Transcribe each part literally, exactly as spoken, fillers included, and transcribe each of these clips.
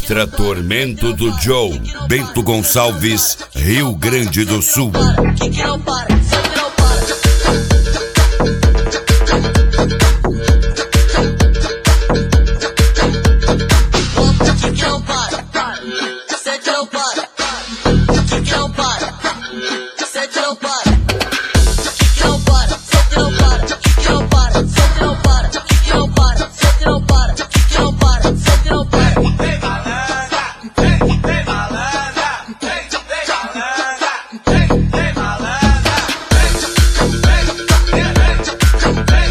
Vectra Tormento do Joe, Bento Gonçalves, Rio Grande do Sul. Que que não para, sempre não para. Que que não para, sempre não para. Que que não para, sempre não para. Que que não para, sempre não para. Que que não para, sempre não para. Que que não para, sempre não para. Que que não para, sempre não para. Vem malandra, vem, vem malandra, vem, vem malandra, vem, vem malandra, vem, vem, vem, vem,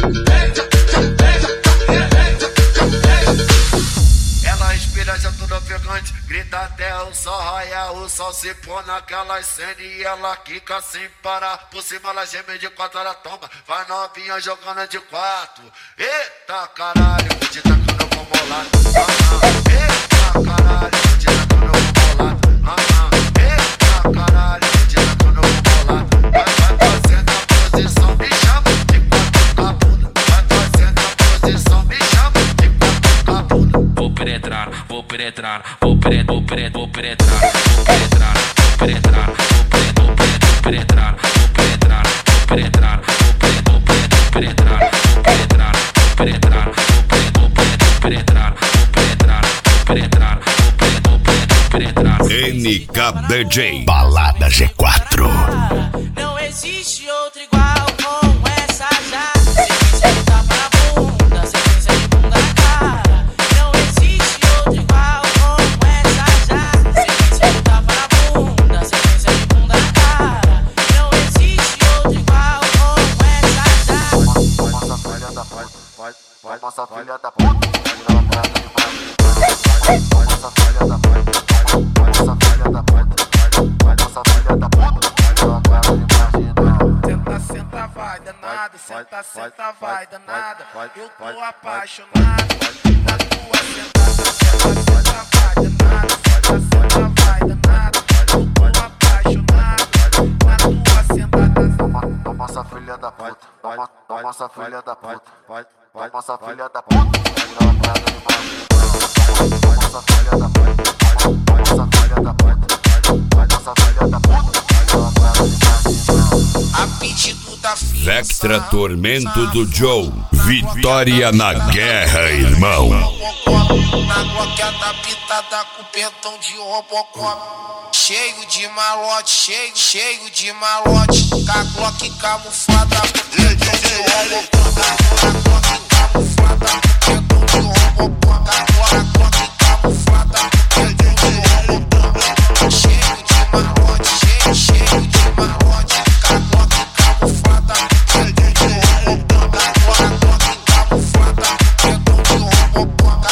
vem, vem, vem. Ela respira já tudo ofegante, grita até o sol raiar, o sol se põe naquela cena e ela quica sem parar. Por cima ela geme de quatro, ela toma, vai novinha jogando de quatro. Eita caralho, vou te tacando com bolado. Ah, ah. Eita caralho, vou te tacando com bolado. Ah, ah. Eita caralho, vou te tacando com bolado. Vai, vai fazendo a posição, me chama de quatro com a bunda. Vai fazendo a posição, me chama de quatro com a bunda. Vou penetrar, vou penetrar, vou penetrar, vou penetrar, vou penetrar, vou penetrar, vou penetrar, vou penetrar, vou penetrar, vou penetrar, vou penetrar, vou penetrar, vou penetrar, vou penetrar, vou penetrar, vou penetrar, vou penetrar, vou penetrar, vou penetrar. N K D J, Balada G quatro. Não existe outro igual com essa já. Sequência de tapa na bunda, sequência de bunda na cara. Não existe outro igual com essa já. Sequência de tapa na bunda, sequência de bunda na cara. Não existe outro igual com essa já. Nossa filha da puta, nossa filha da puta, nossa filha da puta, nossa filha da puta, nossa filha da puta. Senta, senta, vai danada, senta, senta, vai danada. Eu tô apaixonado na tua sentada. Senta, senta, vai danada, senta, senta, vai danada. Eu tô apaixonado na tua sentada. Nossa filha da puta, nossa filha da puta, nossa filha da puta. Nossa filha da puta, nossa filha da puta, nossa filha da puta. A pedido da filha. Vectra Tormento do Joe, vitória na guerra, irmão. Na gloqueta pitada com pentão de Robocop. Cheio de malote, cheio, cheio de malote. Com a Glock camuflada com pentão de Robocop. Com a Glock camuflada com pentão de Robocop. Com a Glock camuflada com pentão de Robocop. Cheio de malote, cheio, cheio de malote. Com a Glock camuflada com pentão de Robocop. Com a Glock camuflada com pentão de Robocop.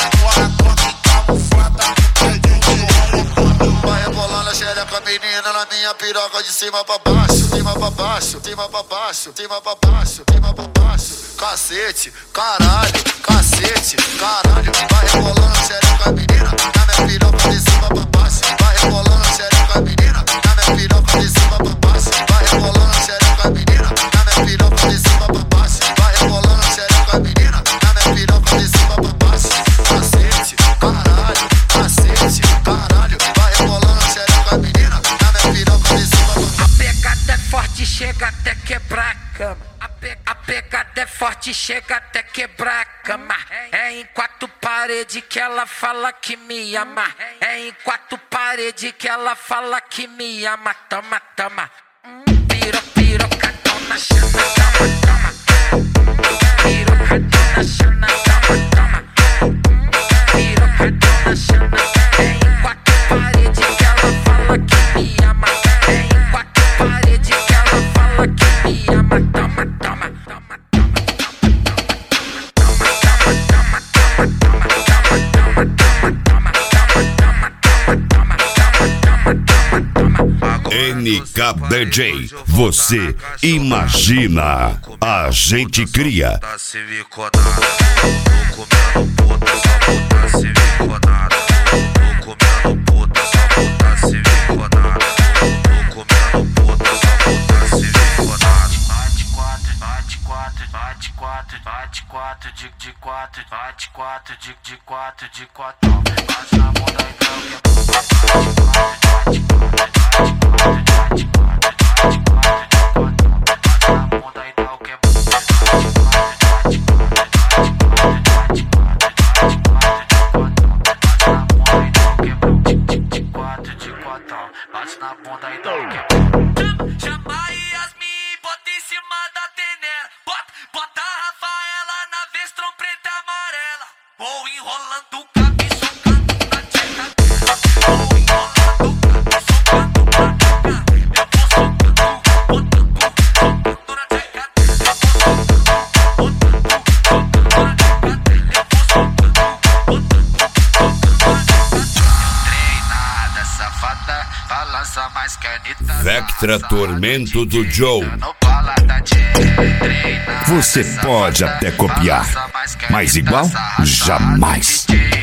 Vai rebolando a xereca, menina, na minha piroca de cima pra baixo, cima pra baixo, cima pra baixo, cima pra baixo, cima pra baixo. Cacete, caralho, cacete, caralho. Vai rebolando a xereca, menina, na minha piroca de cima pra baixo. Vai rebolando a xereca, menina, na minha piroca de cima pra baixo. Vai rebolando a xereca, menina, na minha piroca de cima pra baixo. Vai rebolando a xereca, menina, na minha piroca de cima pra baixo. Cacete, caralho, cacete, caralho. Vai rebolando a xereca, menina, na minha piroca de cima pra baixo. A pegada é forte, chega até quebrar a cama. A, pe a pegada é forte, chega até quebrar a cama. É em quatro paredes que ela fala que me ama. É em quatro paredes que ela fala que me ama. Toma, toma. Piro, pirocadão na chana, toma, toma. Pirocadão na chana, toma, toma. Pirocadão na chana. É em quatro paredes que ela fala que me ama. É em quatro paredes que ela fala que me ama. Toma, toma, toma, toma, toma, N K D J, você imagina, a gente cria. De quatro, de quatro, quatro, vai de quatro, de, de quatro, de quatro. Bate na bunda então que é bom. Vai de quatro, vai de quatro, vai de quatro, vai de quatro, de quatro. Bate na bunda então que é bom. Vai de quatro, vai de quatro, vai de quatro, vai de quatro, vai de quatro. Bate na bunda então que é bom. De quatro, de quatro. Bate na bunda então que é bom. Chama Yasmin, bota em cima da tenera. Bota, bota a Rafaela na vez, trompeta amarela. Vou enrolando o cabo e socando na tcheca dela. Vou enrolando o cabo e socando na tcheca. Eu vou socando, botando, socando na tcheca dela. Eu vou socando, botando, socando na tcheca dela. Eu vou socando, botando, socando na tcheca dela. Treinada, safada, balança mais que a Anitta. Vectra Tormento do Joe. Você pode até copiar, mas igual, jamais.